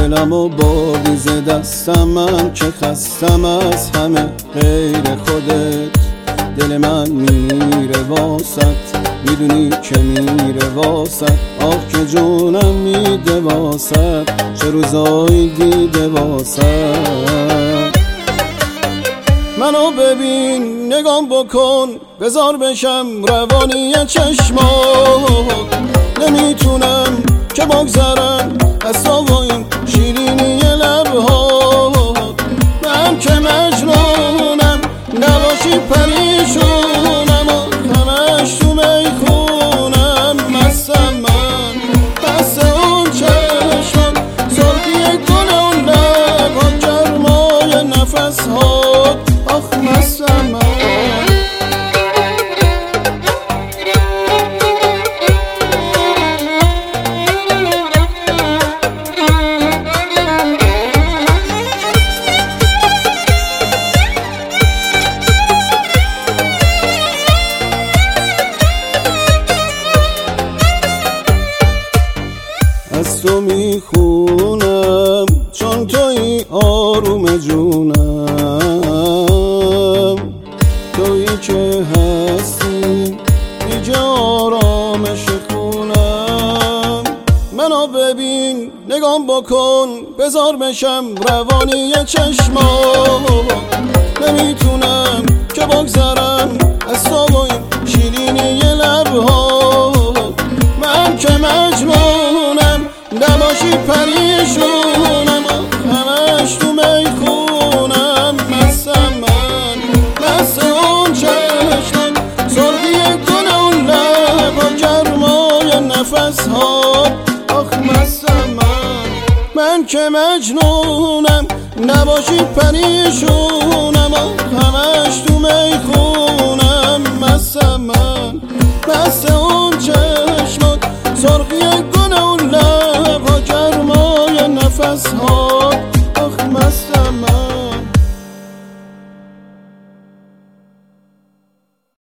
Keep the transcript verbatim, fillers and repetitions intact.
دلمو بردی ز دستم، من که خستم از همه غیر خودت. دل من میره واسط، میدونی که میره واسط. آه که جونم میده واسط، چه روزایی دیده واسط. منو ببین نگام بکن، بذار بشم روانی چشمات. نمیتونم که بگذرم از تو و این شیرینی لبهات. من که مجنونم نباشی پریشونم، و همش تو میخونم مستم من. مست اون چشمات، سرخی گل اون لبات، گرمای نفسهات، آخ مستم من. از تو میخونم چون توی آروم جونم، تویی که هستی دیگه آرامش خونم. منو ببین نگام بکن، بذار بشم روانی چشمات. نمیتونم که بگذرم از تو و این شیرینی لبهات. من که مجنونم نباشی پریشونم، همش تو میخونم مستم من. مست اون چشمات، سرخی گل اون لبات، گرمای نفسهات، آخ مستم من. من که مجنونم نباشی پریشونم، همش تو میخونم مستم من. مست اون چشمات، سرخی گل اون لبات، گرمای نفسهات.